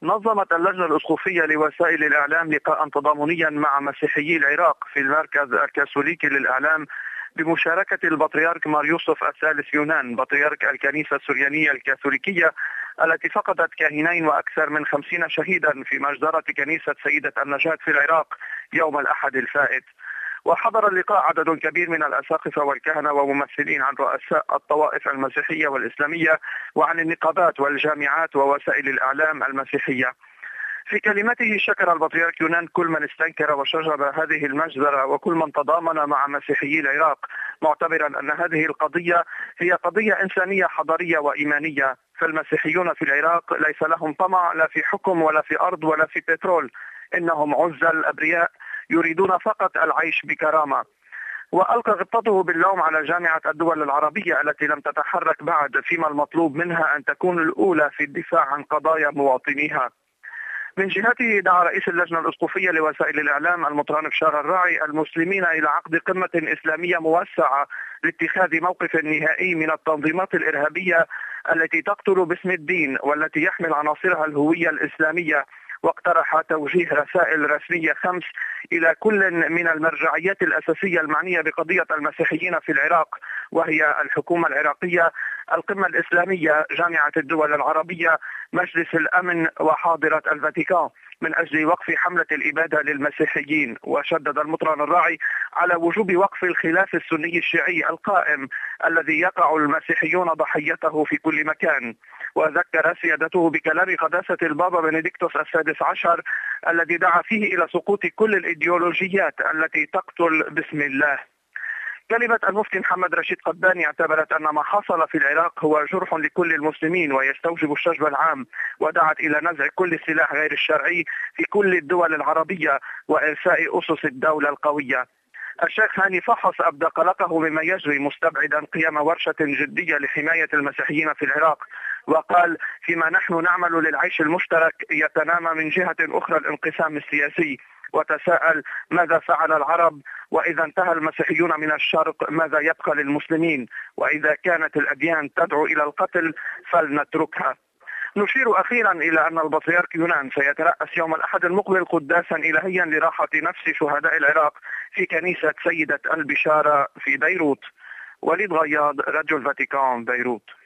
نظمت اللجنة الأسقفية لوسائل الإعلام لقاء تضامنيا مع مسيحيي العراق في المركز الكاثوليكي للإعلام بمشاركة البطريرك مار يوسف الثالث يونان بطريرك الكنيسة السريانية الكاثوليكية التي فقدت كاهنين وأكثر من 50 شهيدا في مجزرة كنيسة سيدة النجاة في العراق يوم الأحد الفائت. وحضر اللقاء عدد كبير من الأساقفة والكهنة وممثلين عن رؤساء الطوائف المسيحية والإسلامية وعن النقابات والجامعات ووسائل الإعلام المسيحية. في كلمته شكر البطريرك يونان كل من استنكر وشجب هذه المجزرة وكل من تضامن مع مسيحيي العراق، معتبرا أن هذه القضية هي قضية إنسانية حضارية وإيمانية، فالمسيحيون في العراق ليس لهم طمع لا في حكم ولا في أرض ولا في بترول، إنهم عزل أبرياء يريدون فقط العيش بكرامة. وألقى غبطته باللوم على جامعة الدول العربية التي لم تتحرك بعد، فيما المطلوب منها أن تكون الأولى في الدفاع عن قضايا مواطنيها. من جهته دعا رئيس اللجنة الأسقفية لوسائل الإعلام المطران بشار الراعي المسلمين إلى عقد قمة إسلامية موسعة لاتخاذ موقف نهائي من التنظيمات الإرهابية التي تقتل باسم الدين والتي يحمل عناصرها الهوية الإسلامية، واقترح توجيه رسائل رسمية 5 إلى كل من المرجعيات الأساسية المعنية بقضية المسيحيين في العراق، وهي الحكومة العراقية، القمة الإسلامية، جامعة الدول العربية، مجلس الأمن وحاضرة الفاتيكان، من أجل وقف حملة الإبادة للمسيحيين. وشدد المطران الراعي على وجوب وقف الخلاف السني الشيعي القائم الذي يقع المسيحيون ضحيته في كل مكان. وذكر سيادته بكلام قداسة البابا بنديكتوس السادس عشر الذي دعا فيه إلى سقوط كل الإيديولوجيات التي تقتل باسم الله. كلمة المفتي محمد رشيد قباني اعتبرت أن ما حصل في العراق هو جرح لكل المسلمين ويستوجب الشجب العام، ودعت إلى نزع كل السلاح غير الشرعي في كل الدول العربية وإرساء أسس الدولة القوية. الشيخ هاني فحص أبدى قلقه مما يجري، مستبعدا قيام ورشة جدية لحماية المسيحيين في العراق، وقال: فيما نحن نعمل للعيش المشترك يتنامى من جهة أخرى الانقسام السياسي. وتساءل: ماذا فعل العرب؟ وإذا انتهى المسيحيون من الشرق ماذا يبقى للمسلمين؟ وإذا كانت الأديان تدعو إلى القتل فلنتركها. نشير أخيرا إلى أن البطريرك يونان سيترأس يوم الأحد المقبل قداسا إلهيا لراحة نفس شهداء العراق في كنيسة سيدة البشارة في بيروت. وليد غياض، راديو الفاتيكان، بيروت.